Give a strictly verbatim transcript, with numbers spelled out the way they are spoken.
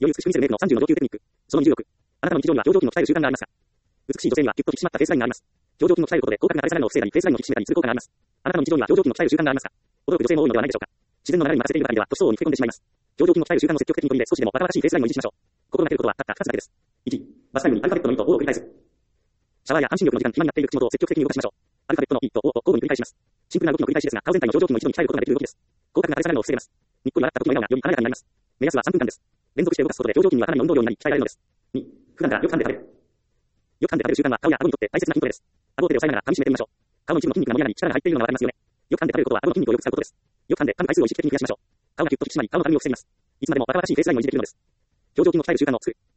より美しく見せるメイクのさんじゅうの上級テクニック。そのにじゅうろく。あなたの日常には表情筋を鍛える習慣がありますか？美しい女性にはぎゅっと引き締まったフェイスラインがあります。表情筋を鍛えることで広角な垂れ下がりを防いだり、フェイスラインを引き締めたりする効果があります。あなたの日常には表情筋を鍛える習慣がありますか？驚く女性も多いのではないでしょうか。自然の流れに任せている場合では、不相応に吹け込んでしまいます。表情筋を鍛える習慣を積極的に取り入れ、少しでも若々しいフェイスラインを維持しましょう。心がけることはたったふたつだけです。いち、バスタイムにアルファベットの E と O を繰り返す。シャワーや半身浴の時間に暇になっている口元を積極的に動かしましょう。アルファベットの E と O を交互に繰り返します。シンプルな動きの繰り返しですが、顔全体の表情筋を一度に鍛えることができる動きです。広角な垂れ下がりを防げます。にっこり笑った時の笑顔がより華やかになります。目安はさんぷんかんです。連続して動かすことで表情筋にはかなりの運動量になり鍛えられるのです。に、普段からよく噛んで食べる。よく噛んで食べる習慣は顔や顎にとって大切な筋トレです。顎を手で押さえながら噛み締めてみましょう。顔の一部の筋肉が盛り上がり力が入っているのがわかりますよね。よく噛んで食べることは顎の筋肉をよく使うことです。よく噛んで噛む回数を意識的に増やしましょう。顔がギュッと引き締まり、顔のたるみを防ぎます。いつまでも若々しいフェイスラインを維持できるのです。表情筋を鍛える習慣を作る。